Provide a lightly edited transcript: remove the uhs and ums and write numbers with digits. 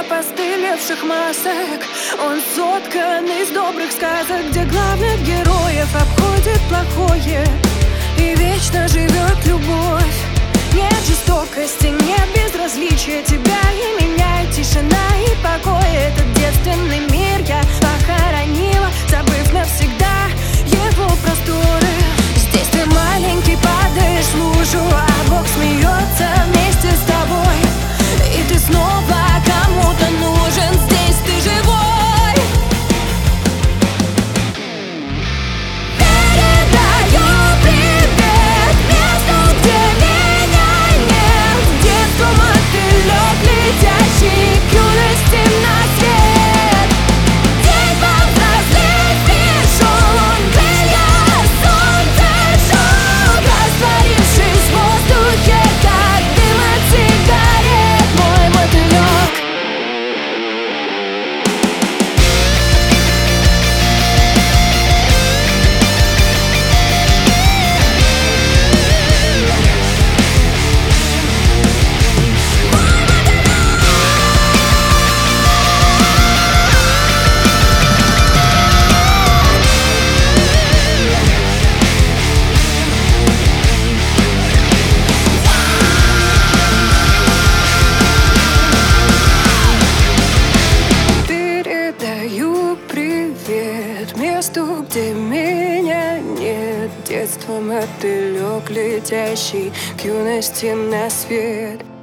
опостылевших масок. Он соткан из добрых сказок, где главных героев обходит плохое, и вечно живет любовь. Нет жестокости, нет безразличия, тебя и меня, тишина и покой. Этот девственный мир я похоронила, забыв навсегда его просторы. Здесь ты маленький, падаешь в лужу, а Бог смеется вместе с тобой. И ты снова кому-то нужен, здесь ты живой. Передаю привет месту, где меня нет. Детством мотылек, летящий к юности на свет. День повзрослеть пришел, крылья солнце жжет, растворившись в воздухе, как дым от сигарет, мой мотылек. Передаю привет месту, где меня нет. Детство мотылек, летящий к юности на свет.